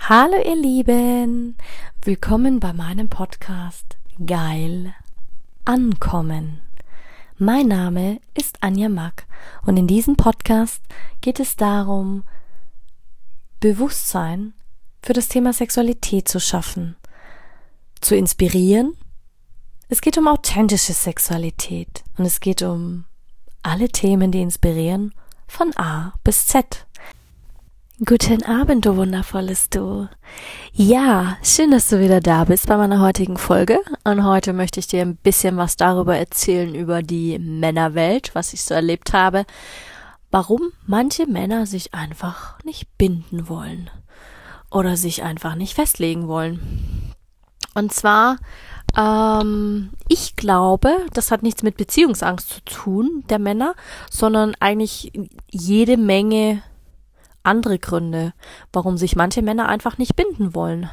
Hallo ihr Lieben, willkommen bei meinem Podcast Geil Ankommen. Mein Name ist Anja Mack und in diesem Podcast geht es darum, Bewusstsein für das Thema Sexualität zu schaffen, zu inspirieren. Es geht um authentische Sexualität und es geht um alle Themen, die inspirieren, von A bis Z. Guten Abend, du wundervolles Du. Ja, schön, dass du wieder da bist bei meiner heutigen Folge. Und heute möchte ich dir ein bisschen was darüber erzählen, über die Männerwelt, was ich so erlebt habe, warum manche Männer sich einfach nicht binden wollen oder sich einfach nicht festlegen wollen. Und zwar, ich glaube, das hat nichts mit Beziehungsangst zu tun, der Männer, sondern eigentlich jede Menge andere Gründe, warum sich manche Männer einfach nicht binden wollen.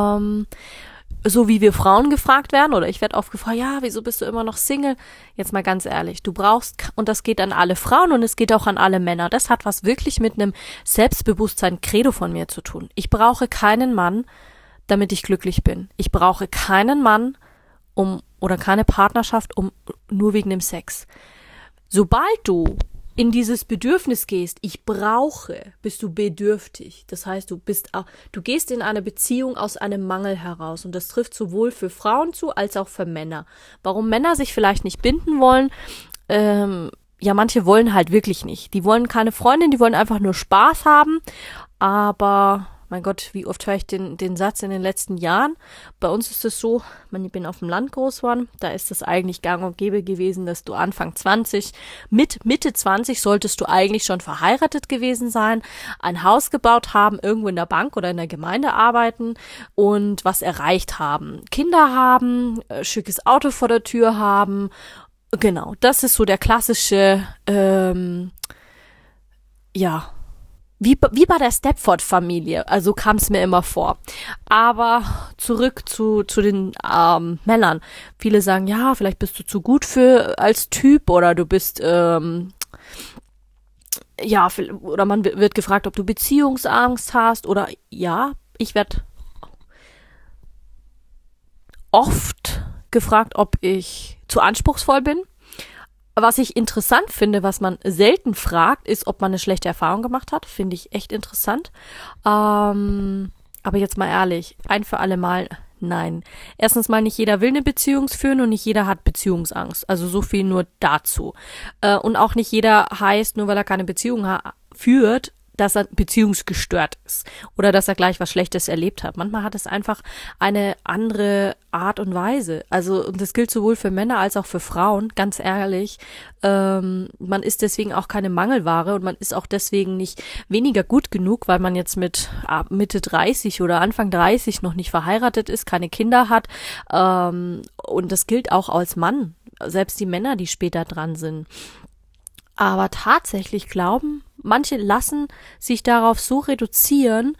So wie wir Frauen gefragt werden, oder ich werde oft gefragt, ja, wieso bist du immer noch Single? Jetzt mal ganz ehrlich, du brauchst, und das geht an alle Frauen und es geht auch an alle Männer, das hat was wirklich mit einem Selbstbewusstsein, Credo von mir zu tun. Ich brauche keinen Mann, damit ich glücklich bin. Ich brauche keinen Mann oder keine Partnerschaft nur wegen dem Sex. Sobald du in dieses Bedürfnis gehst, ich brauche, bist du bedürftig. Das heißt, du gehst in eine Beziehung aus einem Mangel heraus. Und das trifft sowohl für Frauen zu, als auch für Männer. Warum Männer sich vielleicht nicht binden wollen, manche wollen halt wirklich nicht. Die wollen keine Freundin, die wollen einfach nur Spaß haben. Aber, mein Gott, wie oft höre ich den Satz in den letzten Jahren? Bei uns ist es so, ich bin auf dem Land groß geworden, da ist es eigentlich gang und gäbe gewesen, dass du Anfang 20, mit Mitte 20 solltest du eigentlich schon verheiratet gewesen sein, ein Haus gebaut haben, irgendwo in der Bank oder in der Gemeinde arbeiten und was erreicht haben. Kinder haben, schickes Auto vor der Tür haben. Genau, das ist so der klassische, Wie bei der Stepford-Familie, also kam es mir immer vor. Aber zurück zu den Männern. Viele sagen, ja, vielleicht bist du zu gut als Typ oder du bist, oder man wird gefragt, ob du Beziehungsangst hast oder ja, ich werde oft gefragt, ob ich zu anspruchsvoll bin. Was ich interessant finde, was man selten fragt, ist, ob man eine schlechte Erfahrung gemacht hat. Finde ich echt interessant. Aber jetzt mal ehrlich, ein für alle Mal, nein. Erstens mal, nicht jeder will eine Beziehung führen und nicht jeder hat Beziehungsangst. Also so viel nur dazu. Und auch nicht jeder heißt, nur weil er keine Beziehung führt, dass er beziehungsgestört ist oder dass er gleich was Schlechtes erlebt hat. Manchmal hat es einfach eine andere Art und Weise. Also, und das gilt sowohl für Männer als auch für Frauen, ganz ehrlich. Man ist deswegen auch keine Mangelware und man ist auch deswegen nicht weniger gut genug, weil man jetzt mit Mitte 30 oder Anfang 30 noch nicht verheiratet ist, keine Kinder hat. Und das gilt auch als Mann, selbst die Männer, die später dran sind. Aber tatsächlich glauben, manche lassen sich darauf so reduzieren,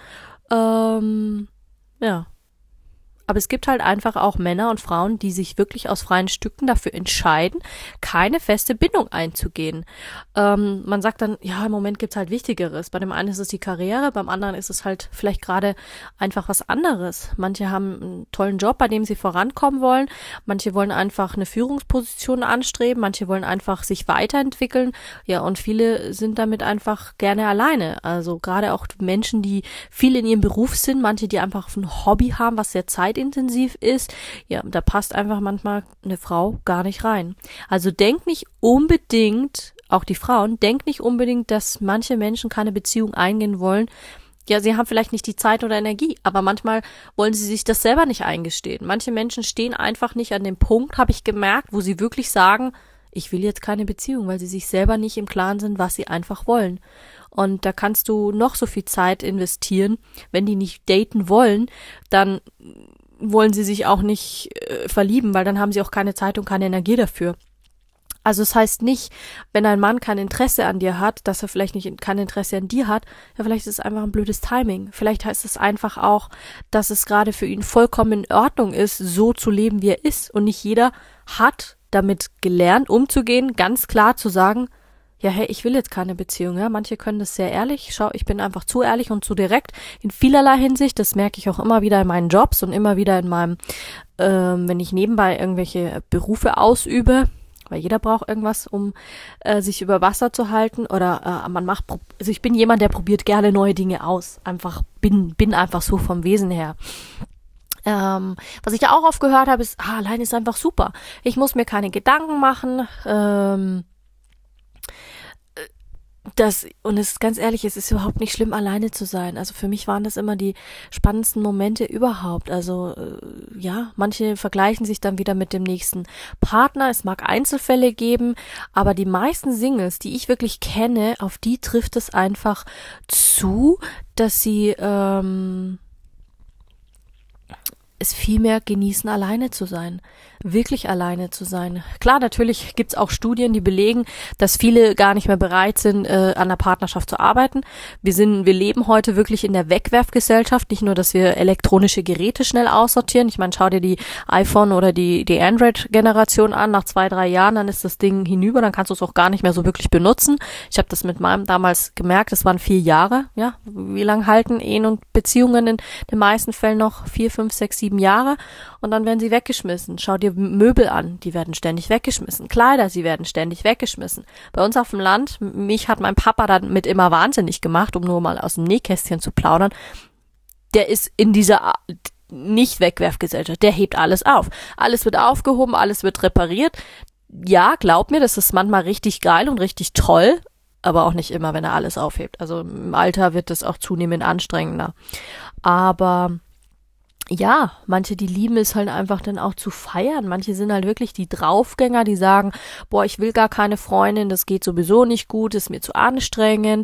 Aber es gibt halt einfach auch Männer und Frauen, die sich wirklich aus freien Stücken dafür entscheiden, keine feste Bindung einzugehen. Man sagt dann, ja, im Moment gibt's halt Wichtigeres. Bei dem einen ist es die Karriere, beim anderen ist es halt vielleicht gerade einfach was anderes. Manche haben einen tollen Job, bei dem sie vorankommen wollen. Manche wollen einfach eine Führungsposition anstreben. Manche wollen einfach sich weiterentwickeln. Ja, und viele sind damit einfach gerne alleine. Also gerade auch Menschen, die viel in ihrem Beruf sind, manche, die einfach ein Hobby haben, was sehr zeitintensiv ist, ja, da passt einfach manchmal eine Frau gar nicht rein. Also denk nicht unbedingt, auch die Frauen, denk nicht unbedingt, dass manche Menschen keine Beziehung eingehen wollen. Ja, sie haben vielleicht nicht die Zeit oder Energie, aber manchmal wollen sie sich das selber nicht eingestehen. Manche Menschen stehen einfach nicht an dem Punkt, habe ich gemerkt, wo sie wirklich sagen, ich will jetzt keine Beziehung, weil sie sich selber nicht im Klaren sind, was sie einfach wollen. Und da kannst du noch so viel Zeit investieren. Wenn die nicht daten wollen, dann wollen sie sich auch nicht verlieben, weil dann haben sie auch keine Zeit und keine Energie dafür. Also es heißt nicht, wenn ein Mann kein Interesse an dir hat, dass er vielleicht kein Interesse an dir hat, ja, vielleicht ist es einfach ein blödes Timing. Vielleicht heißt es einfach auch, dass es gerade für ihn vollkommen in Ordnung ist, so zu leben, wie er ist. Und nicht jeder hat damit gelernt, umzugehen, ganz klar zu sagen, ja, hey, ich will jetzt keine Beziehung, ja. Manche können das sehr ehrlich. Schau, ich bin einfach zu ehrlich und zu direkt in vielerlei Hinsicht. Das merke ich auch immer wieder in meinen Jobs und immer wieder in meinem, wenn ich nebenbei irgendwelche Berufe ausübe, weil jeder braucht irgendwas, um sich über Wasser zu halten oder also ich bin jemand, der probiert gerne neue Dinge aus. Einfach, bin einfach so vom Wesen her. Was ich ja auch oft gehört habe, ist, allein ist einfach super. Ich muss mir keine Gedanken machen, und es ist ganz ehrlich, es ist überhaupt nicht schlimm, alleine zu sein. Also für mich waren das immer die spannendsten Momente überhaupt. Also ja, manche vergleichen sich dann wieder mit dem nächsten Partner. Es mag Einzelfälle geben, aber die meisten Singles, die ich wirklich kenne, auf die trifft es einfach zu, dass sie es viel mehr genießen, alleine zu sein. Wirklich alleine zu sein. Klar, natürlich gibt's auch Studien, die belegen, dass viele gar nicht mehr bereit sind, an der Partnerschaft zu arbeiten. Wir leben heute wirklich in der Wegwerfgesellschaft. Nicht nur, dass wir elektronische Geräte schnell aussortieren. Ich meine, schau dir die iPhone oder die Android-Generation an. Nach 2-3 Jahren, dann ist das Ding hinüber. Dann kannst du es auch gar nicht mehr so wirklich benutzen. Ich habe das mit meinem damals gemerkt. Es waren 4 Jahre. Ja, wie lang halten Ehen und Beziehungen in den meisten Fällen noch? 4, 5, 6, 7 Jahre. Und dann werden sie weggeschmissen. Schau dir Möbel an, die werden ständig weggeschmissen. Kleider, sie werden ständig weggeschmissen. Bei uns auf dem Land, mich hat mein Papa damit immer wahnsinnig gemacht, um nur mal aus dem Nähkästchen zu plaudern. Der ist in dieser Nicht-Wegwerfgesellschaft. Der hebt alles auf. Alles wird aufgehoben, alles wird repariert. Ja, glaub mir, das ist manchmal richtig geil und richtig toll, aber auch nicht immer, wenn er alles aufhebt. Also im Alter wird das auch zunehmend anstrengender. Aber ja, manche, die lieben es halt einfach dann auch zu feiern. Manche sind halt wirklich die Draufgänger, die sagen, boah, ich will gar keine Freundin, das geht sowieso nicht gut, ist mir zu anstrengend.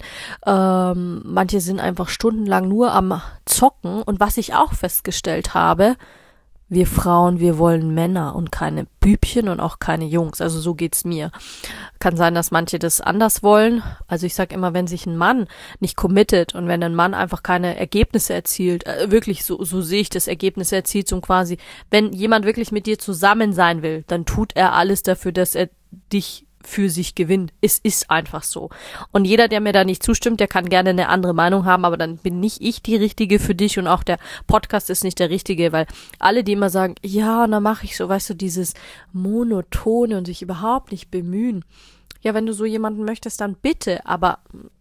Manche sind einfach stundenlang nur am Zocken. Und was ich auch festgestellt habe, wir Frauen, wir wollen Männer und keine Bübchen und auch keine Jungs. Also so geht's mir. Kann sein, dass manche das anders wollen. Also ich sag immer, wenn sich ein Mann nicht committet und wenn ein Mann einfach keine Ergebnisse erzielt, wirklich so sehe ich das, Ergebnisse erzielt, so quasi, wenn jemand wirklich mit dir zusammen sein will, dann tut er alles dafür, dass er dich für sich gewinnt. Es ist einfach so. Und jeder, der mir da nicht zustimmt, der kann gerne eine andere Meinung haben, aber dann bin nicht ich die Richtige für dich und auch der Podcast ist nicht der Richtige, weil alle, die immer sagen, ja, und dann mache ich so, weißt du, dieses Monotone und sich überhaupt nicht bemühen. Ja, wenn du so jemanden möchtest, dann bitte, aber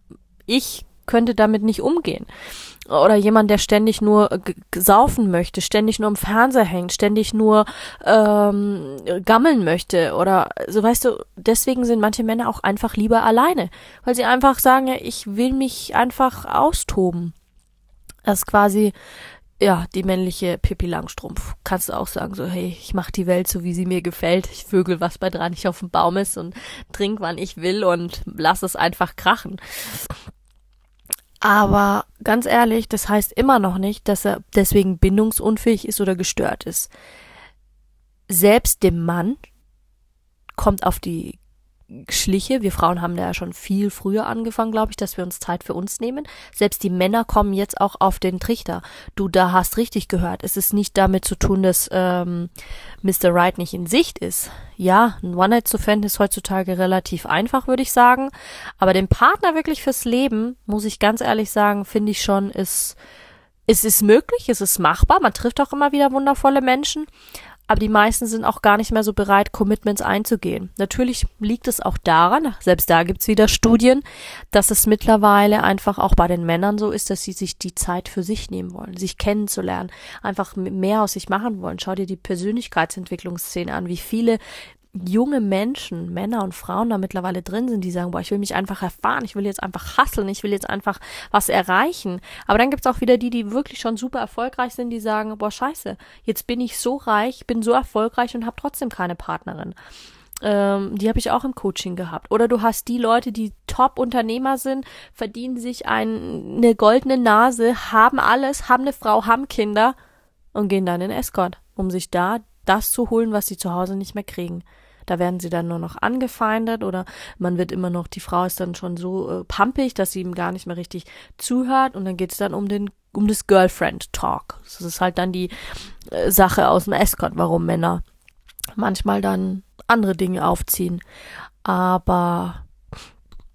ich könnte damit nicht umgehen. Oder jemand, der ständig nur saufen möchte, ständig nur im Fernseher hängt, ständig nur gammeln möchte oder so, weißt du, deswegen sind manche Männer auch einfach lieber alleine, weil sie einfach sagen, ja, ich will mich einfach austoben. Das ist quasi, ja, die männliche Pippi Langstrumpf. Kannst du auch sagen, so, hey, ich mach die Welt so, wie sie mir gefällt, ich vögel, was bei dran nicht auf dem Baum ist und trink, wann ich will und lass es einfach krachen. Aber ganz ehrlich, das heißt immer noch nicht, dass er deswegen bindungsunfähig ist oder gestört ist. Selbst dem Mann kommt auf die Schliche. Wir Frauen haben da ja schon viel früher angefangen, glaube ich, dass wir uns Zeit für uns nehmen. Selbst die Männer kommen jetzt auch auf den Trichter. Du, da hast richtig gehört. Es ist nicht damit zu tun, dass Mr. Right nicht in Sicht ist. Ja, ein One-Night zu finden ist heutzutage relativ einfach, würde ich sagen. Aber den Partner wirklich fürs Leben, muss ich ganz ehrlich sagen, finde ich schon, es ist möglich, es ist machbar. Man trifft auch immer wieder wundervolle Menschen. Aber die meisten sind auch gar nicht mehr so bereit, Commitments einzugehen. Natürlich liegt es auch daran, selbst da gibt's wieder Studien, dass es mittlerweile einfach auch bei den Männern so ist, dass sie sich die Zeit für sich nehmen wollen, sich kennenzulernen, einfach mehr aus sich machen wollen. Schau dir die Persönlichkeitsentwicklungsszene an, wie viele junge Menschen, Männer und Frauen da mittlerweile drin sind, die sagen, boah, ich will mich einfach erfahren, ich will jetzt einfach hustlen, ich will jetzt einfach was erreichen. Aber dann gibt's auch wieder die wirklich schon super erfolgreich sind, die sagen, boah, scheiße, jetzt bin ich so reich, bin so erfolgreich und habe trotzdem keine Partnerin. Die habe ich auch im Coaching gehabt. Oder du hast die Leute, die Top-Unternehmer sind, verdienen sich eine goldene Nase, haben alles, haben eine Frau, haben Kinder und gehen dann in Escort, um sich da das zu holen, was sie zu Hause nicht mehr kriegen. Da werden sie dann nur noch angefeindet oder man wird immer noch, die Frau ist dann schon so pampig, dass sie ihm gar nicht mehr richtig zuhört und dann geht es dann um das Girlfriend-Talk. Das ist halt dann die Sache aus dem Escort, warum Männer manchmal dann andere Dinge aufziehen. Aber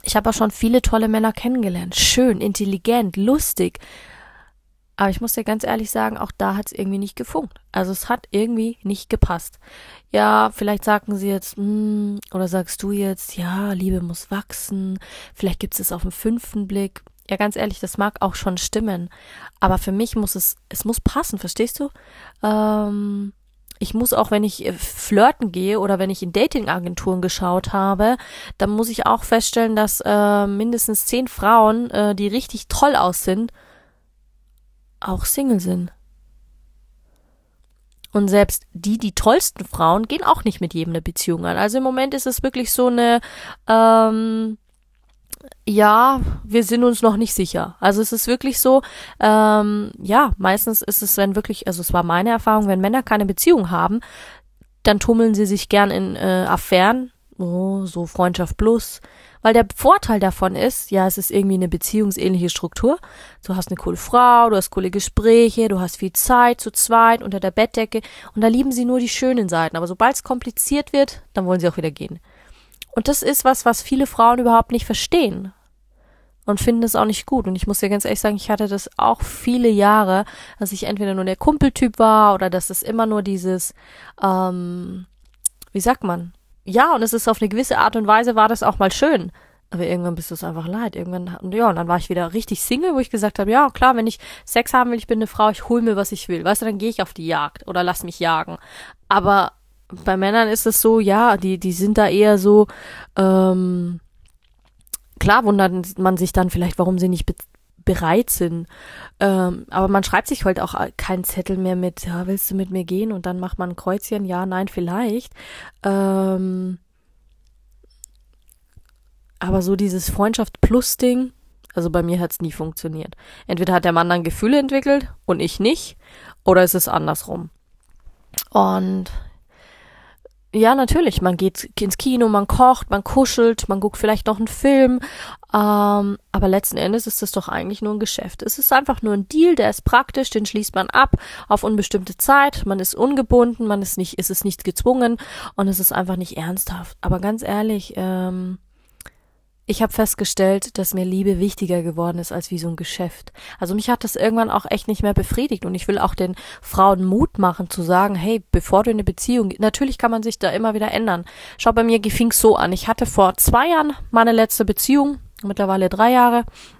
Ich habe auch schon viele tolle Männer kennengelernt. Schön, intelligent, lustig. Aber ich muss dir ganz ehrlich sagen, auch da hat es irgendwie nicht gefunkt. Also es hat irgendwie nicht gepasst. Ja, vielleicht sagen sie jetzt, oder sagst du jetzt, ja, Liebe muss wachsen. Vielleicht gibt es auf den 5. Blick. Ja, ganz ehrlich, das mag auch schon stimmen. Aber für mich muss es muss passen, verstehst du? Ich muss auch, wenn ich flirten gehe oder wenn ich in Datingagenturen geschaut habe, dann muss ich auch feststellen, dass mindestens 10 Frauen, die richtig toll aussehen, auch Single sind. Und selbst die tollsten Frauen gehen auch nicht mit jedem eine Beziehung an. Also im Moment ist es wirklich so eine, ja, wir sind uns noch nicht sicher. Also es ist wirklich so, ja, meistens ist es, wenn wirklich, also es war meine Erfahrung, wenn Männer keine Beziehung haben, dann tummeln sie sich gern in Affären, so Freundschaft plus, weil der Vorteil davon ist, ja, es ist irgendwie eine beziehungsähnliche Struktur. Du hast eine coole Frau, du hast coole Gespräche, du hast viel Zeit zu zweit unter der Bettdecke und da lieben sie nur die schönen Seiten. Aber sobald es kompliziert wird, dann wollen sie auch wieder gehen. Und das ist was viele Frauen überhaupt nicht verstehen und finden es auch nicht gut. Und ich muss dir ganz ehrlich sagen, ich hatte das auch viele Jahre, dass ich entweder nur der Kumpeltyp war oder dass es immer nur dieses, wie sagt man? Ja, und es ist auf eine gewisse Art und Weise war das auch mal schön. Aber irgendwann bist du es einfach leid. Irgendwann, ja, und dann war ich wieder richtig Single, wo ich gesagt habe, ja, klar, wenn ich Sex haben will, ich bin eine Frau, ich hol mir, was ich will. Weißt du, dann gehe ich auf die Jagd oder lass mich jagen. Aber bei Männern ist es so, ja, die sind da eher so, klar wundert man sich dann vielleicht, warum sie nicht bereit sind. Aber man schreibt sich heute auch keinen Zettel mehr mit, ja, willst du mit mir gehen? Und dann macht man ein Kreuzchen, ja, nein, vielleicht. Aber so dieses Freundschaft-Plus-Ding, also bei mir hat es nie funktioniert. Entweder hat der Mann dann Gefühle entwickelt und ich nicht, oder ist es andersrum. Und ja, natürlich, man geht ins Kino, man kocht, man kuschelt, man guckt vielleicht noch einen Film, aber letzten Endes ist das doch eigentlich nur ein Geschäft. Es ist einfach nur ein Deal, der ist praktisch, den schließt man ab auf unbestimmte Zeit, man ist ungebunden, es ist nicht gezwungen und es ist einfach nicht ernsthaft. Aber ganz ehrlich, ich habe festgestellt, dass mir Liebe wichtiger geworden ist als wie so ein Geschäft. Also mich hat das irgendwann auch echt nicht mehr befriedigt und ich will auch den Frauen Mut machen zu sagen, hey, bevor du in eine Beziehung, natürlich kann man sich da immer wieder ändern. Schau, bei mir fing es so an. Ich hatte vor 2 Jahren meine letzte Beziehung, mittlerweile 3 Jahre,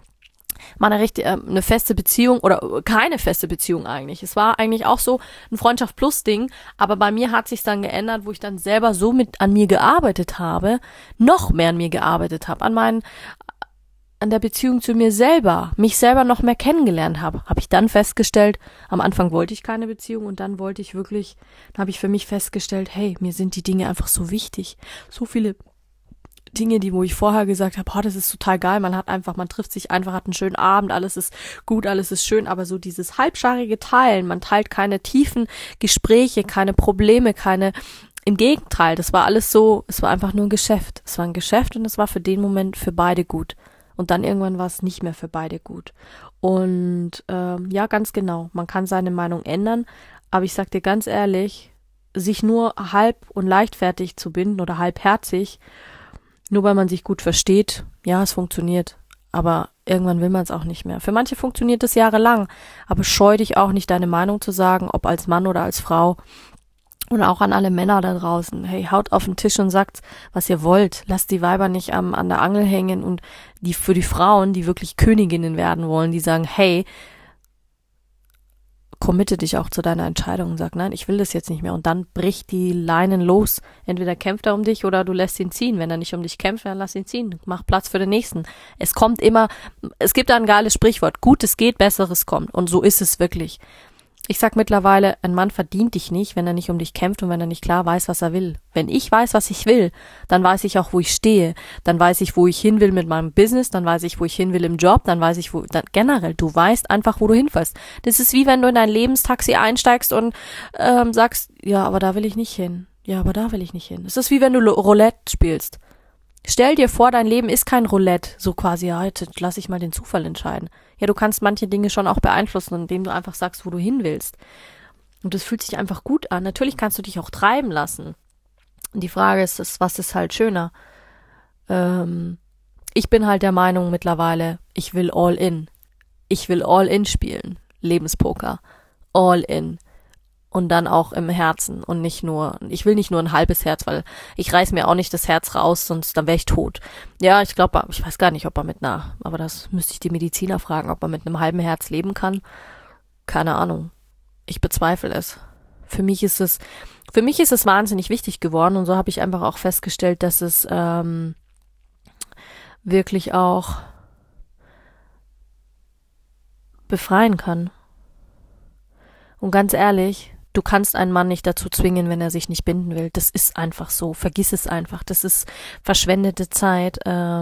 eine feste Beziehung oder keine feste Beziehung eigentlich. Es war eigentlich auch so ein Freundschaft-Plus-Ding, aber bei mir hat sich dann geändert, wo ich dann selber so an mir gearbeitet habe, noch mehr an mir gearbeitet habe, an der Beziehung zu mir selber, mich selber noch mehr kennengelernt habe ich dann festgestellt, am Anfang wollte ich keine Beziehung und dann habe ich für mich festgestellt, hey, mir sind die Dinge einfach so wichtig, so viele Dinge, wo ich vorher gesagt habe, das ist total geil, man trifft sich einfach, hat einen schönen Abend, alles ist gut, alles ist schön, aber so dieses halbscharige Teilen, man teilt keine tiefen Gespräche, keine Probleme, im Gegenteil, das war alles so, es war einfach nur ein Geschäft. Es war ein Geschäft und es war für den Moment für beide gut. Und dann irgendwann war es nicht mehr für beide gut. Und ja, ganz genau, man kann seine Meinung ändern, aber ich sag dir ganz ehrlich, sich nur halb und leichtfertig zu binden oder halbherzig, nur weil man sich gut versteht, ja, es funktioniert, aber irgendwann will man es auch nicht mehr. Für manche funktioniert es jahrelang, aber scheu dich auch nicht, deine Meinung zu sagen, ob als Mann oder als Frau. Und auch an alle Männer da draußen, hey, haut auf den Tisch und sagt, was ihr wollt. Lasst die Weiber nicht an der Angel hängen und für die Frauen, die wirklich Königinnen werden wollen, die sagen, hey, committe dich auch zu deiner Entscheidung und sag, nein, ich will das jetzt nicht mehr. Und dann bricht die Leinen los. Entweder kämpft er um dich oder du lässt ihn ziehen. Wenn er nicht um dich kämpft, dann lass ihn ziehen. Mach Platz für den Nächsten. Es gibt da ein geiles Sprichwort. Gutes geht, Besseres kommt. Und so ist es wirklich. Ich sag mittlerweile, ein Mann verdient dich nicht, wenn er nicht um dich kämpft und wenn er nicht klar weiß, was er will. Wenn ich weiß, was ich will, dann weiß ich auch, wo ich stehe. Dann weiß ich, wo ich hin will mit meinem Business, dann weiß ich, wo ich hin will im Job, dann weiß ich, generell, du weißt einfach, wo du hinfährst. Das ist wie wenn du in dein Lebenstaxi einsteigst und sagst, ja, aber da will ich nicht hin. Ja, aber da will ich nicht hin. Es ist wie wenn du Roulette spielst. Stell dir vor, dein Leben ist kein Roulette, so quasi, ja, jetzt lass ich mal den Zufall entscheiden. Ja, du kannst manche Dinge schon auch beeinflussen, indem du einfach sagst, wo du hin willst. Und das fühlt sich einfach gut an. Natürlich kannst du dich auch treiben lassen. Und die Frage ist, was ist halt schöner? Ich bin halt der Meinung mittlerweile, ich will all in. Ich will all in spielen. Lebenspoker. All in. Und dann auch im Herzen und nicht nur, ich will nicht nur ein halbes Herz, weil ich reiß mir auch nicht das Herz raus, sonst dann wäre ich tot. Ja, ich glaube, ich weiß gar nicht, ob er aber das müsste ich die Mediziner fragen, ob er mit einem halben Herz leben kann. Keine Ahnung. Ich bezweifle es. Für mich ist es wahnsinnig wichtig geworden und so habe ich einfach auch festgestellt, dass es wirklich auch befreien kann. Und ganz ehrlich, du kannst einen Mann nicht dazu zwingen, wenn er sich nicht binden will. Das ist einfach so. Vergiss es einfach. Das ist verschwendete Zeit.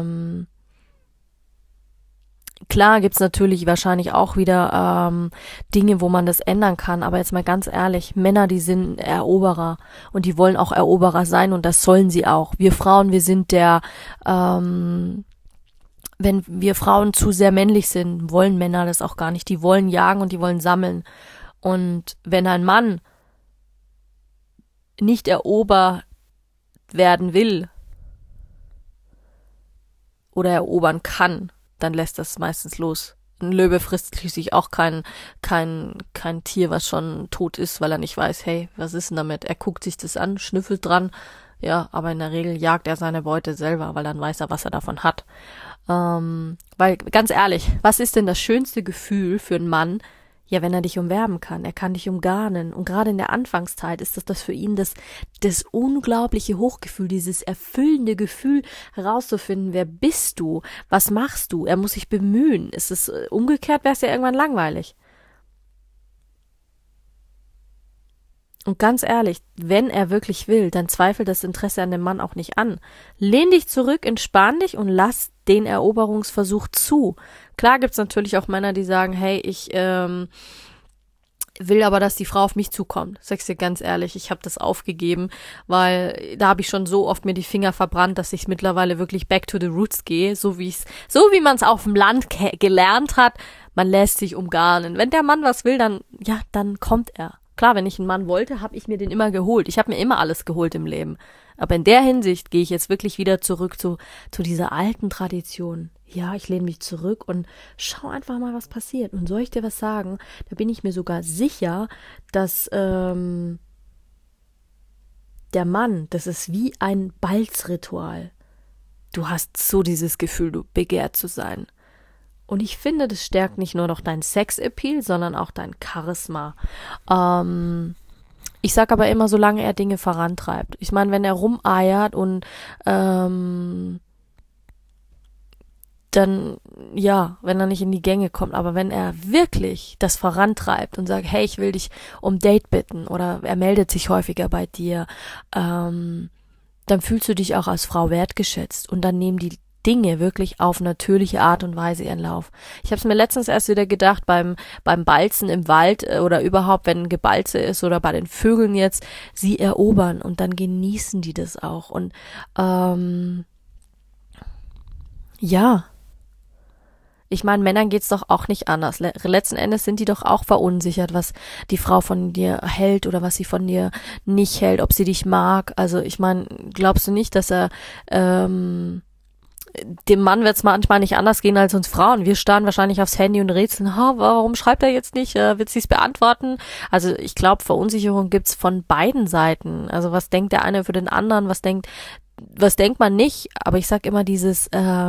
Klar gibt's natürlich wahrscheinlich auch wieder Dinge, wo man das ändern kann. Aber jetzt mal ganz ehrlich, Männer, die sind Eroberer und die wollen auch Eroberer sein und das sollen sie auch. Wir Frauen, wir sind wenn wir Frauen zu sehr männlich sind, wollen Männer das auch gar nicht. Die wollen jagen und die wollen sammeln. Und wenn ein Mann nicht erobert werden will oder erobern kann, dann lässt das meistens los. Ein Löwe frisst schließlich auch kein Tier, was schon tot ist, weil er nicht weiß, hey, was ist denn damit? Er guckt sich das an, schnüffelt dran, ja, aber in der Regel jagt er seine Beute selber, weil dann weiß er, was er davon hat. Weil, ganz ehrlich, was ist denn das schönste Gefühl für einen Mann? Ja, wenn er dich umwerben kann, er kann dich umgarnen. Und gerade in der Anfangszeit ist das für ihn das unglaubliche Hochgefühl, dieses erfüllende Gefühl herauszufinden, wer bist du, was machst du, er muss sich bemühen. Umgekehrt wäre es ja irgendwann langweilig. Und ganz ehrlich, wenn er wirklich will, dann zweifelt das Interesse an dem Mann auch nicht an. Lehn dich zurück, entspann dich und lass den Eroberungsversuch zu. Klar gibt's natürlich auch Männer, die sagen, hey, ich will aber, dass die Frau auf mich zukommt. Sag's dir ganz ehrlich, ich habe das aufgegeben, weil da habe ich schon so oft mir die Finger verbrannt, dass ich mittlerweile wirklich back to the roots gehe, so wie man es auf dem Land gelernt hat. Man lässt sich umgarnen. Wenn der Mann was will, dann kommt er. Klar, wenn ich einen Mann wollte, habe ich mir den immer geholt. Ich habe mir immer alles geholt im Leben. Aber in der Hinsicht gehe ich jetzt wirklich wieder zurück zu dieser alten Tradition. Ja, ich lehne mich zurück und schau einfach mal, was passiert. Und soll ich dir was sagen? Da bin ich mir sogar sicher, dass der Mann, das ist wie ein Balzritual. Du hast so dieses Gefühl, du begehrt zu sein. Und ich finde, das stärkt nicht nur noch dein Sex-Appeal, sondern auch dein Charisma. Ich sag aber immer, solange er Dinge vorantreibt. Ich meine, wenn er rumeiert und dann, ja, wenn er nicht in die Gänge kommt, aber wenn er wirklich das vorantreibt und sagt, hey, ich will dich um Date bitten oder er meldet sich häufiger bei dir, dann fühlst du dich auch als Frau wertgeschätzt und dann nehmen die Dinge wirklich auf natürliche Art und Weise ihren Lauf. Ich habe es mir letztens erst wieder gedacht, beim Balzen im Wald oder überhaupt, wenn Gebalze ist oder bei den Vögeln jetzt, sie erobern und dann genießen die das auch. Und ja, ich meine, Männern geht's doch auch nicht anders. Letzten Endes sind die doch auch verunsichert, was die Frau von dir hält oder was sie von dir nicht hält, ob sie dich mag. Also ich meine, glaubst du nicht, dass er dem Mann wird's manchmal nicht anders gehen als uns Frauen. Wir starren wahrscheinlich aufs Handy und rätseln, warum schreibt er jetzt nicht, wird sie's beantworten? Also ich glaube, Verunsicherung gibt's von beiden Seiten. Also was denkt der eine für den anderen, was denkt man nicht? Aber ich sag immer dieses,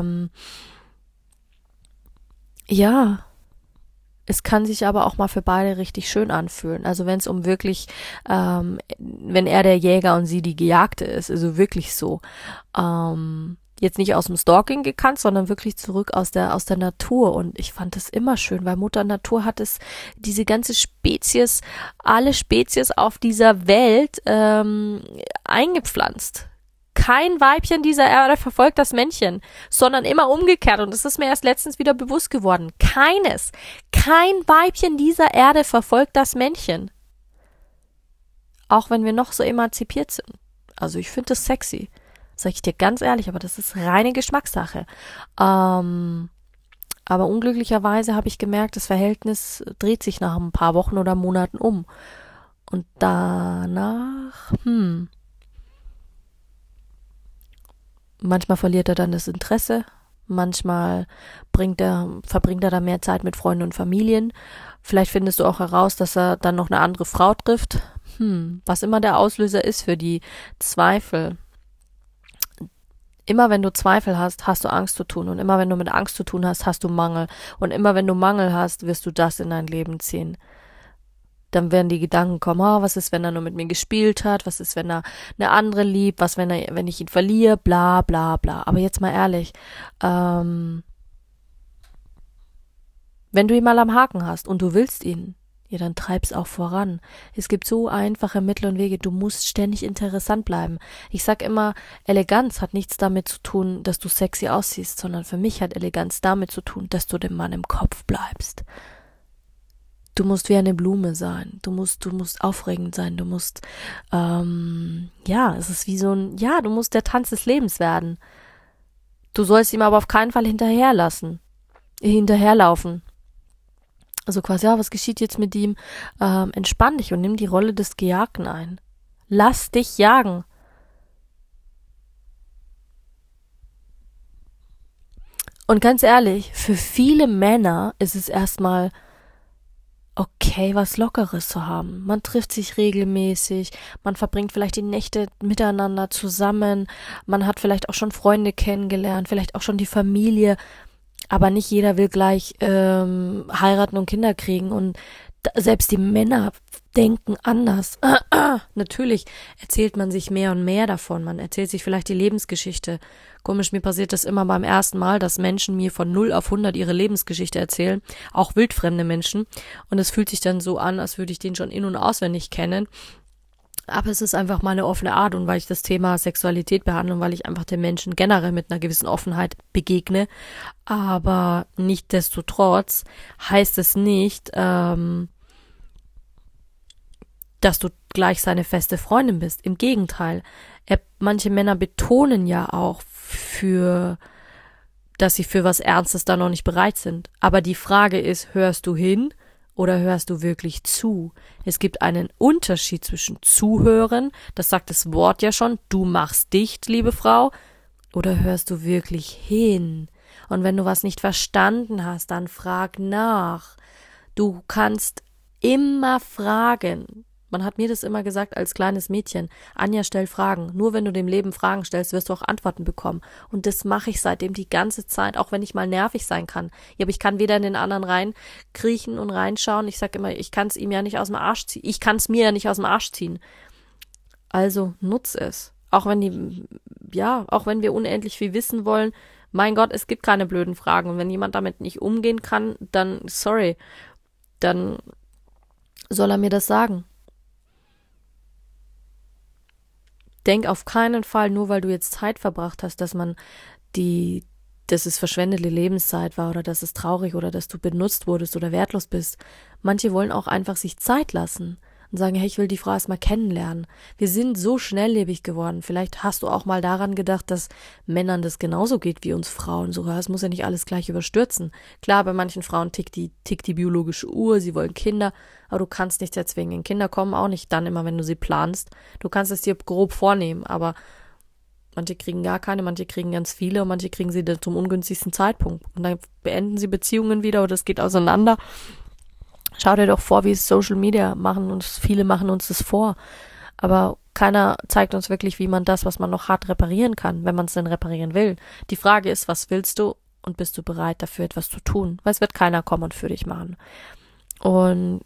ja, es kann sich aber auch mal für beide richtig schön anfühlen. Also wenn es um wirklich, wenn er der Jäger und sie die Gejagte ist, also wirklich so, jetzt nicht aus dem Stalking gekannt, sondern wirklich zurück aus der Natur. Und ich fand das immer schön, weil Mutter Natur hat diese ganze Spezies, alle Spezies auf dieser Welt eingepflanzt. Kein Weibchen dieser Erde verfolgt das Männchen, sondern immer umgekehrt. Und das ist mir erst letztens wieder bewusst geworden. Kein Weibchen dieser Erde verfolgt das Männchen. Auch wenn wir noch so emanzipiert sind. Also ich finde das sexy. Sag ich dir ganz ehrlich, aber das ist reine Geschmackssache. Aber unglücklicherweise habe ich gemerkt, das Verhältnis dreht sich nach ein paar Wochen oder Monaten um. Und danach, manchmal verliert er dann das Interesse, Manchmal verbringt er da mehr Zeit mit Freunden und Familien. Vielleicht findest du auch heraus, dass er dann noch eine andere Frau trifft. Was immer der Auslöser ist für die Zweifel. Immer wenn du Zweifel hast, hast du Angst zu tun. Und immer wenn du mit Angst zu tun hast, hast du Mangel. Und immer wenn du Mangel hast, wirst du das in dein Leben ziehen. Dann werden die Gedanken kommen, was ist, wenn er nur mit mir gespielt hat? Was ist, wenn er eine andere liebt? Wenn ich ihn verliere? Bla, bla, bla. Aber jetzt mal ehrlich, wenn du ihn mal am Haken hast und du willst ihn, ja, dann treib's auch voran. Es gibt so einfache Mittel und Wege. Du musst ständig interessant bleiben. Ich sag immer, Eleganz hat nichts damit zu tun, dass du sexy aussiehst, sondern für mich hat Eleganz damit zu tun, dass du dem Mann im Kopf bleibst. Du musst wie eine Blume sein. Du musst aufregend sein. Du musst, es ist wie du musst der Tanz des Lebens werden. Du sollst ihm aber auf keinen Fall hinterherlaufen. Also quasi, was geschieht jetzt mit ihm? Entspann dich und nimm die Rolle des Gejagten ein. Lass dich jagen. Und ganz ehrlich, für viele Männer ist es erstmal okay, was Lockeres zu haben. Man trifft sich regelmäßig, man verbringt vielleicht die Nächte miteinander zusammen, man hat vielleicht auch schon Freunde kennengelernt, vielleicht auch schon die Familie. Aber nicht jeder will gleich heiraten und Kinder kriegen und selbst die Männer denken anders. Natürlich erzählt man sich mehr und mehr davon. Man erzählt sich vielleicht die Lebensgeschichte. Komisch, mir passiert das immer beim ersten Mal, dass Menschen mir von 0 auf 100 ihre Lebensgeschichte erzählen. Auch wildfremde Menschen. Und es fühlt sich dann so an, als würde ich den schon in- und auswendig kennen. Aber es ist einfach mal eine offene Art und weil ich das Thema Sexualität behandle und weil ich einfach den Menschen generell mit einer gewissen Offenheit begegne. Aber nichtsdestotrotz heißt es nicht, dass du gleich seine feste Freundin bist. Im Gegenteil. Manche Männer betonen ja auch dass sie für was Ernstes da noch nicht bereit sind. Aber die Frage ist, hörst du hin? Oder hörst du wirklich zu? Es gibt einen Unterschied zwischen Zuhören, das sagt das Wort ja schon, du machst dicht, liebe Frau, oder hörst du wirklich hin? Und wenn du was nicht verstanden hast, dann frag nach. Du kannst immer fragen. Man hat mir das immer gesagt als kleines Mädchen. Anja, stell Fragen. Nur wenn du dem Leben Fragen stellst, wirst du auch Antworten bekommen. Und das mache ich seitdem die ganze Zeit, auch wenn ich mal nervig sein kann. Ja, aber ich kann weder in den anderen reinkriechen und reinschauen. Ich sag immer, ich kann es ihm ja nicht aus dem Arsch ziehen. Ich kann es mir ja nicht aus dem Arsch ziehen. Also nutz es. Auch wenn wir unendlich viel wissen wollen. Mein Gott, es gibt keine blöden Fragen. Und wenn jemand damit nicht umgehen kann, dann dann soll er mir das sagen. Denk auf keinen Fall, nur weil du jetzt Zeit verbracht hast, dass es verschwendete Lebenszeit war oder dass es traurig oder dass du benutzt wurdest oder wertlos bist. Manche wollen auch einfach sich Zeit lassen und sagen, hey, ich will die Frau erstmal kennenlernen. Wir sind so schnelllebig geworden. Vielleicht hast du auch mal daran gedacht, dass Männern das genauso geht wie uns Frauen. Sogar, es muss ja nicht alles gleich überstürzen. Klar, bei manchen Frauen tickt die biologische Uhr, sie wollen Kinder, aber du kannst nicht erzwingen. Kinder kommen auch nicht dann immer, wenn du sie planst. Du kannst es dir grob vornehmen, aber manche kriegen gar keine, manche kriegen ganz viele und manche kriegen sie dann zum ungünstigsten Zeitpunkt. Und dann beenden sie Beziehungen wieder oder es geht auseinander. Schau dir doch vor, wie es Social Media viele machen uns das vor. Aber keiner zeigt uns wirklich, wie man das, was man noch hart reparieren kann, wenn man es denn reparieren will. Die Frage ist, was willst du und bist du bereit dafür etwas zu tun? Weil es wird keiner kommen und für dich machen. Und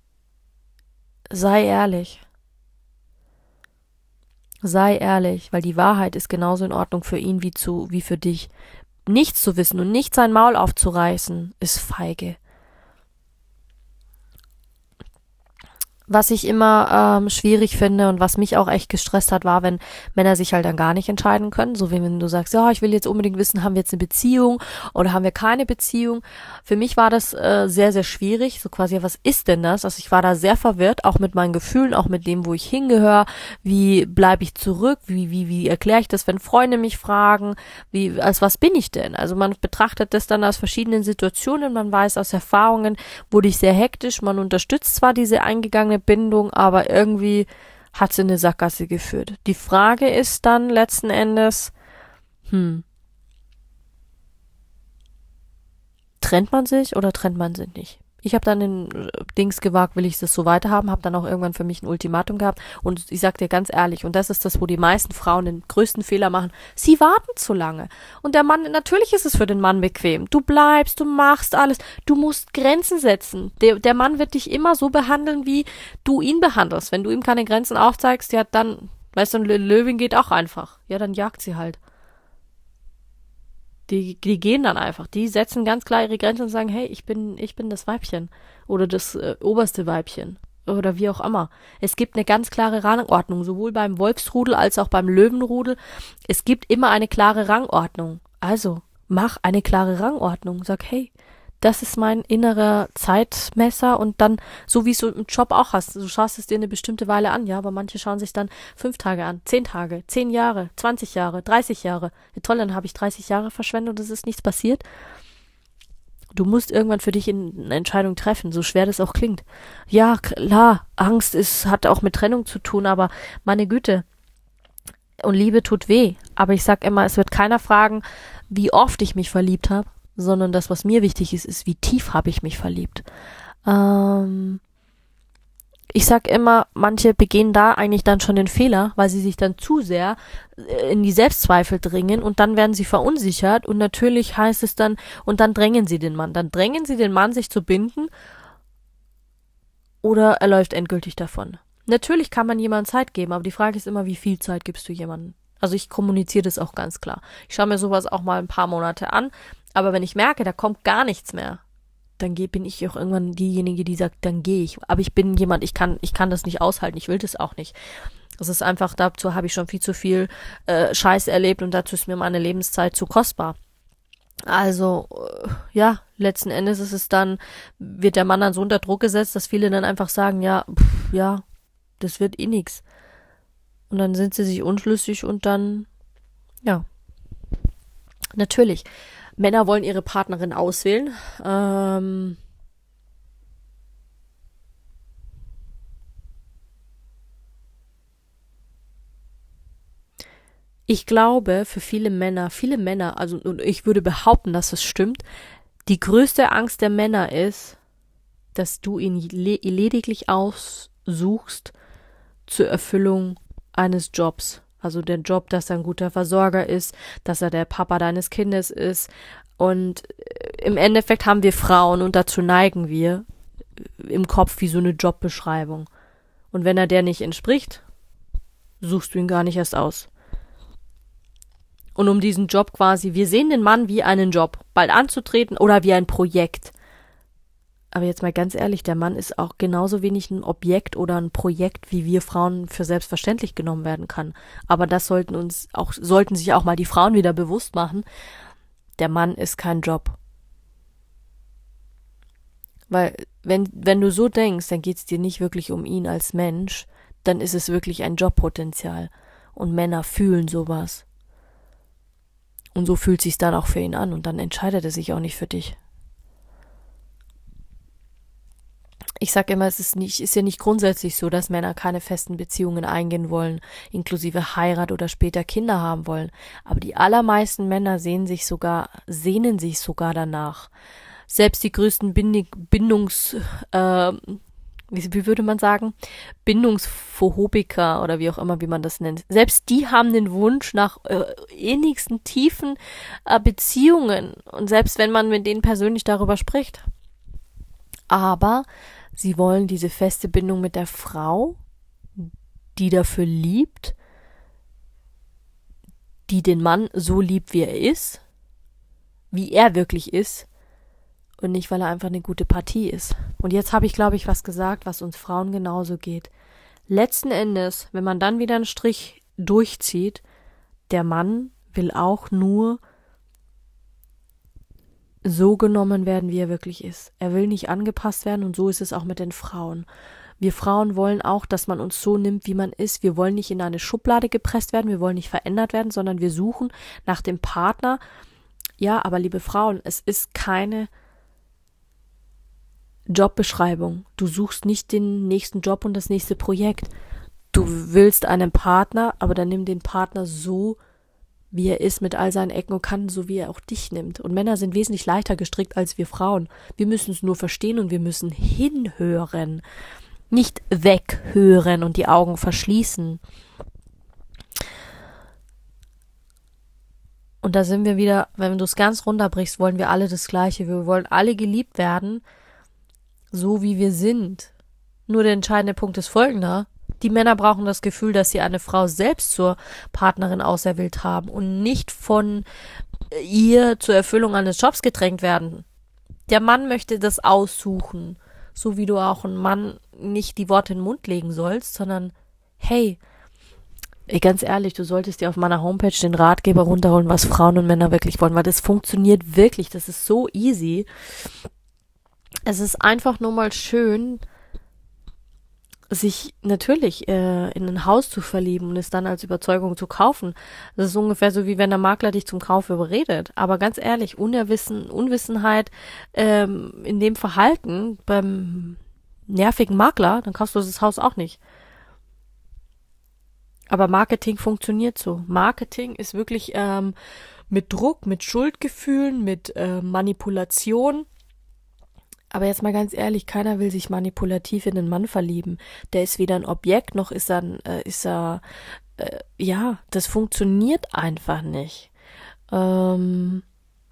sei ehrlich. Sei ehrlich, weil die Wahrheit ist genauso in Ordnung für ihn wie für dich. Nichts zu wissen und nicht sein Maul aufzureißen, ist feige. Was ich immer schwierig finde und was mich auch echt gestresst hat, war, wenn Männer sich halt dann gar nicht entscheiden können. So wie wenn du sagst, ja, ich will jetzt unbedingt wissen, haben wir jetzt eine Beziehung oder haben wir keine Beziehung. Für mich war das sehr, sehr schwierig. So quasi, ja, was ist denn das? Also ich war da sehr verwirrt, auch mit meinen Gefühlen, auch mit dem, wo ich hingehöre. Wie bleibe ich zurück? Wie erkläre ich das, wenn Freunde mich fragen? Als was bin ich denn? Also man betrachtet das dann aus verschiedenen Situationen. Man weiß aus Erfahrungen, wurde ich sehr hektisch. Man unterstützt zwar diese eingegangene Bindung, aber irgendwie hat sie eine Sackgasse geführt. Die Frage ist dann letzten Endes, trennt man sich oder trennt man sich nicht? Ich habe dann den Dings gewagt, will ich das so weiterhaben, habe dann auch irgendwann für mich ein Ultimatum gehabt und ich sag dir ganz ehrlich, und das ist das, wo die meisten Frauen den größten Fehler machen, sie warten zu lange. Und der Mann, natürlich ist es für den Mann bequem. Du bleibst, du machst alles, du musst Grenzen setzen. Der Mann wird dich immer so behandeln, wie du ihn behandelst. Wenn du ihm keine Grenzen aufzeigst, ja dann, weißt du, eine Löwin geht auch einfach. Ja, dann jagt sie halt. Die gehen dann einfach. Die setzen ganz klar ihre Grenzen und sagen, hey, ich bin das Weibchen oder das oberste Weibchen oder wie auch immer. Es gibt eine ganz klare Rangordnung, sowohl beim Wolfsrudel als auch beim Löwenrudel. Es gibt immer eine klare Rangordnung. Also, mach eine klare Rangordnung. Sag, hey, das ist mein innerer Zeitmesser und dann, so wie es du im Job auch hast, du schaust es dir eine bestimmte Weile an, ja, aber manche schauen sich dann 5 Tage an, 10 Tage, 10 Jahre, 20 Jahre, 30 Jahre. Ja, toll, dann habe ich 30 Jahre verschwendet und es ist nichts passiert. Du musst irgendwann für dich eine Entscheidung treffen, so schwer das auch klingt. Ja, klar, Angst hat auch mit Trennung zu tun, aber meine Güte, und Liebe tut weh. Aber ich sag immer, es wird keiner fragen, wie oft ich mich verliebt habe, sondern das, was mir wichtig ist, wie tief habe ich mich verliebt. Ich sag immer, manche begehen da eigentlich dann schon den Fehler, weil sie sich dann zu sehr in die Selbstzweifel dringen und dann werden sie verunsichert und natürlich heißt es dann, und dann drängen sie den Mann. Dann drängen sie den Mann, sich zu binden oder er läuft endgültig davon. Natürlich kann man jemandem Zeit geben, aber die Frage ist immer, wie viel Zeit gibst du jemandem? Also ich kommuniziere das auch ganz klar. Ich schaue mir sowas auch mal ein paar Monate an, aber wenn ich merke, da kommt gar nichts mehr, dann bin ich auch irgendwann diejenige, die sagt, dann gehe ich. Aber ich bin jemand, ich kann das nicht aushalten, ich will das auch nicht. Das ist einfach, dazu habe ich schon viel zu viel Scheiß erlebt und dazu ist mir meine Lebenszeit zu kostbar. Also, ja, letzten Endes ist es dann, wird der Mann dann so unter Druck gesetzt, dass viele dann einfach sagen, ja, ja, das wird eh nix. Und dann sind sie sich unschlüssig und dann, ja, natürlich. Männer wollen ihre Partnerin auswählen. Ich glaube, für viele Männer, also und ich würde behaupten, dass es stimmt, die größte Angst der Männer ist, dass du ihn lediglich aussuchst zur Erfüllung eines Jobs. Also der Job, dass er ein guter Versorger ist, dass er der Papa deines Kindes ist. Und im Endeffekt haben wir Frauen, und dazu neigen wir, im Kopf wie so eine Jobbeschreibung. Und wenn er der nicht entspricht, suchst du ihn gar nicht erst aus. Und um diesen Job quasi, wir sehen den Mann wie einen Job, bald anzutreten oder wie ein Projekt. Aber jetzt mal ganz ehrlich, der Mann ist auch genauso wenig ein Objekt oder ein Projekt, wie wir Frauen für selbstverständlich genommen werden kann. Aber das sollten sich auch mal die Frauen wieder bewusst machen. Der Mann ist kein Job. Weil, wenn du so denkst, dann geht's dir nicht wirklich um ihn als Mensch, dann ist es wirklich ein Jobpotenzial. Und Männer fühlen sowas. Und so fühlt sich's dann auch für ihn an und dann entscheidet er sich auch nicht für dich. Ich sag immer, ist ja nicht grundsätzlich so, dass Männer keine festen Beziehungen eingehen wollen, inklusive Heirat oder später Kinder haben wollen. Aber die allermeisten Männer sehnen sich sogar danach. Selbst die größten wie würde man sagen, Bindungsphobiker oder wie auch immer, wie man das nennt. Selbst die haben den Wunsch nach innigsten, tiefen Beziehungen. Und selbst wenn man mit denen persönlich darüber spricht. Aber sie wollen diese feste Bindung mit der Frau, die dafür liebt, die den Mann so liebt, wie er ist, wie er wirklich ist und nicht, weil er einfach eine gute Partie ist. Und jetzt habe ich, glaube ich, was gesagt, was uns Frauen genauso geht. Letzten Endes, wenn man dann wieder einen Strich durchzieht, der Mann will auch nur so genommen werden, wie er wirklich ist. Er will nicht angepasst werden und so ist es auch mit den Frauen. Wir Frauen wollen auch, dass man uns so nimmt, wie man ist. Wir wollen nicht in eine Schublade gepresst werden, wir wollen nicht verändert werden, sondern wir suchen nach dem Partner. Ja, aber liebe Frauen, es ist keine Jobbeschreibung. Du suchst nicht den nächsten Job und das nächste Projekt. Du willst einen Partner, aber dann nimm den Partner so, wie er ist mit all seinen Ecken und Kanten, so wie er auch dich nimmt. Und Männer sind wesentlich leichter gestrickt als wir Frauen. Wir müssen es nur verstehen und wir müssen hinhören, nicht weghören und die Augen verschließen. Und da sind wir wieder, wenn du es ganz runterbrichst, wollen wir alle das Gleiche. Wir wollen alle geliebt werden, so wie wir sind. Nur der entscheidende Punkt ist folgender. Die Männer brauchen das Gefühl, dass sie eine Frau selbst zur Partnerin auserwählt haben und nicht von ihr zur Erfüllung eines Jobs gedrängt werden. Der Mann möchte das aussuchen, so wie du auch einem Mann nicht die Worte in den Mund legen sollst, sondern hey, ganz ehrlich, du solltest dir auf meiner Homepage den Ratgeber runterholen, was Frauen und Männer wirklich wollen, weil das funktioniert wirklich, das ist so easy. Es ist einfach nur mal schön, sich natürlich in ein Haus zu verlieben und es dann als Überzeugung zu kaufen. Das ist ungefähr so, wie wenn der Makler dich zum Kauf überredet. Aber ganz ehrlich, Unwissenheit in dem Verhalten beim nervigen Makler, dann kaufst du das Haus auch nicht. Aber Marketing funktioniert so. Marketing ist wirklich mit Druck, mit Schuldgefühlen, mit Manipulation. Aber jetzt mal ganz ehrlich, keiner will sich manipulativ in den Mann verlieben. Der ist weder ein Objekt, noch ist er, ja, das funktioniert einfach nicht. Im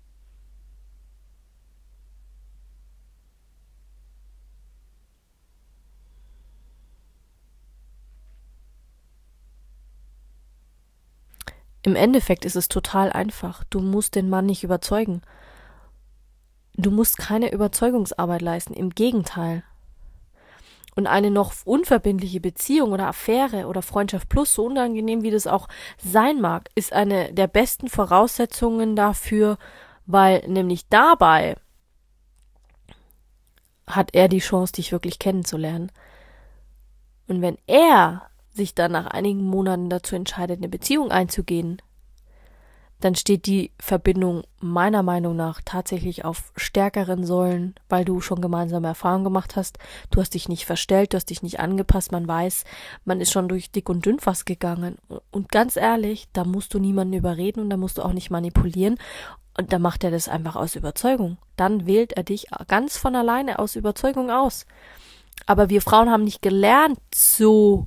Endeffekt ist es total einfach. Du musst den Mann nicht überzeugen. Du musst keine Überzeugungsarbeit leisten, im Gegenteil. Und eine noch unverbindliche Beziehung oder Affäre oder Freundschaft plus, so unangenehm wie das auch sein mag, ist eine der besten Voraussetzungen dafür, weil nämlich dabei hat er die Chance, dich wirklich kennenzulernen. Und wenn er sich dann nach einigen Monaten dazu entscheidet, eine Beziehung einzugehen, dann steht die Verbindung meiner Meinung nach tatsächlich auf stärkeren Säulen, weil du schon gemeinsame Erfahrungen gemacht hast. Du hast dich nicht verstellt, du hast dich nicht angepasst, man weiß, man ist schon durch dick und dünn fast gegangen. Und ganz ehrlich, da musst du niemanden überreden und da musst du auch nicht manipulieren. Und da macht er das einfach aus Überzeugung. Dann wählt er dich ganz von alleine aus Überzeugung aus. Aber wir Frauen haben nicht gelernt, so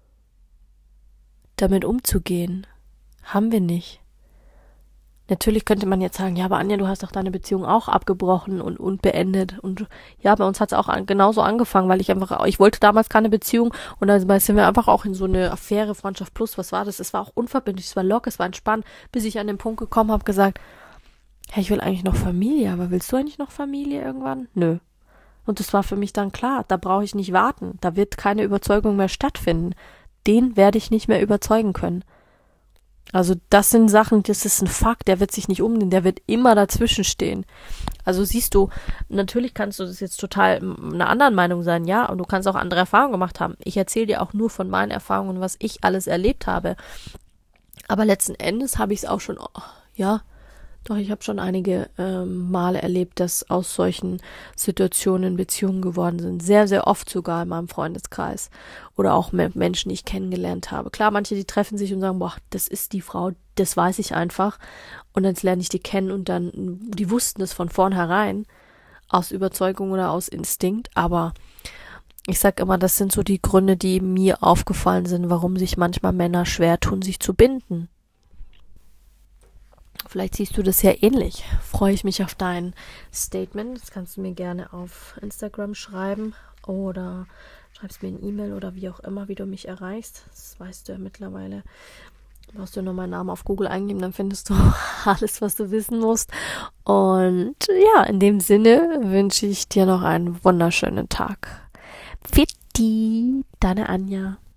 damit umzugehen. Haben wir nicht. Natürlich könnte man jetzt sagen, ja, aber Anja, du hast doch deine Beziehung auch abgebrochen und beendet. Und ja, bei uns hat es auch genauso angefangen, weil ich wollte damals keine Beziehung und dann sind wir einfach auch in so eine Affäre, Freundschaft plus, was war das? Es war auch unverbindlich, es war locker, es war entspannt, bis ich an den Punkt gekommen habe, gesagt, hey, ich will eigentlich noch Familie, aber willst du eigentlich noch Familie irgendwann? Nö. Und das war für mich dann klar, da brauche ich nicht warten, da wird keine Überzeugung mehr stattfinden. Den werde ich nicht mehr überzeugen können. Also das sind Sachen, das ist ein Fakt, der wird sich nicht umdrehen, der wird immer dazwischen stehen. Also siehst du, natürlich kannst du das jetzt total einer anderen Meinung sein, ja, und du kannst auch andere Erfahrungen gemacht haben. Ich erzähle dir auch nur von meinen Erfahrungen, was ich alles erlebt habe. Aber letzten Endes habe ich es auch schon, ja, doch, ich habe schon einige Male erlebt, dass aus solchen Situationen Beziehungen geworden sind. Sehr, sehr oft sogar in meinem Freundeskreis. Oder auch mit Menschen, die ich kennengelernt habe. Klar, manche, die treffen sich und sagen, boah, das ist die Frau, das weiß ich einfach. Und dann lerne ich die kennen und dann, die wussten es von vornherein, aus Überzeugung oder aus Instinkt. Aber ich sag immer, das sind so die Gründe, die mir aufgefallen sind, warum sich manchmal Männer schwer tun, sich zu binden. Vielleicht siehst du das ja ähnlich. Freue ich mich auf dein Statement. Das kannst du mir gerne auf Instagram schreiben oder schreibst mir eine E-Mail oder wie auch immer, wie du mich erreichst. Das weißt du ja mittlerweile. Brauchst du nur meinen Namen auf Google eingeben, dann findest du alles, was du wissen musst. Und ja, in dem Sinne wünsche ich dir noch einen wunderschönen Tag. Fitti, deine Anja.